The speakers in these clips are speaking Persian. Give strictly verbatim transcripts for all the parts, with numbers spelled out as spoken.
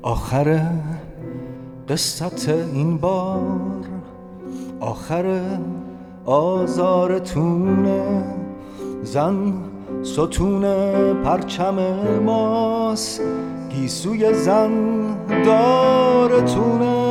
آخر قصت این بار، آخر آزارتونه، زن ستون پرچم ماست، گیسوی زن دارتونه.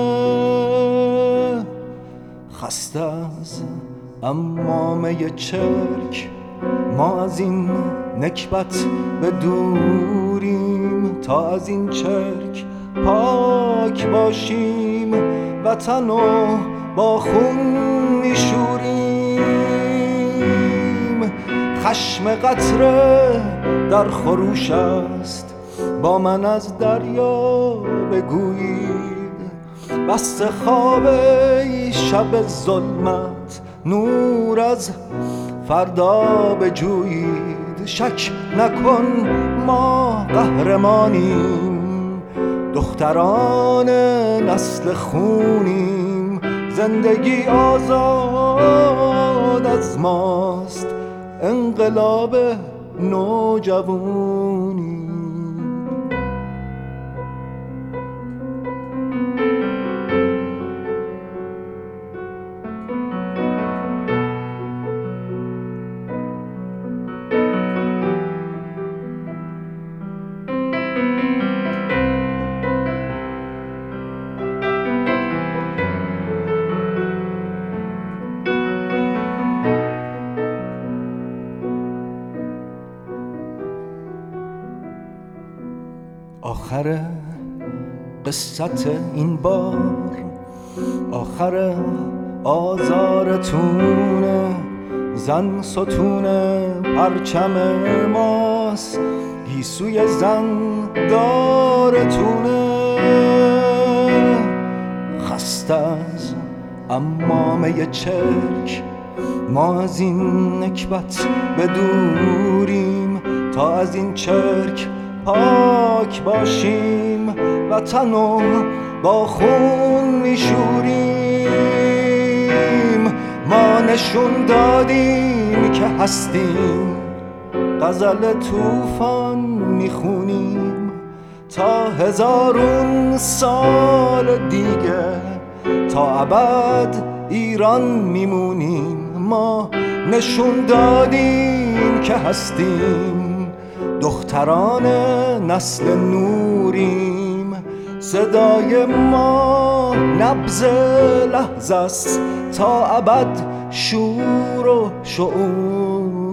خسته از عمامه چرک ما از این نکبت به دوریم، تا از این چرک پاک باشیم، وطن و با خون میشوریم. خشم قطره در خروش است، با من از دریا بگویید، بسته خواب شب ظلمت نور از فردا بجویید. شک نکن ما قهرمانیم، دختران نسل خونیم، زندگی آزاد از ماست، انقلاب نوجوانی. آخر قصت این بار، آخر آزارتونه، زن ستون پرچم ماست، گیسوی زن دارتونه. خسته از عمامه چرک ما از این نکبت بدوریم، تا از این چرک پاک باشیم، وطن و با خون میشوریم. ما نشون دادیم که هستیم، غزل طوفان میخونیم، تا هزارون سال دیگه تا ابد ایران میمونیم. ما نشون دادیم که هستیم، دختران نسل نوریم، صدای ما نبض لحظه است، تا ابد شور و شعور.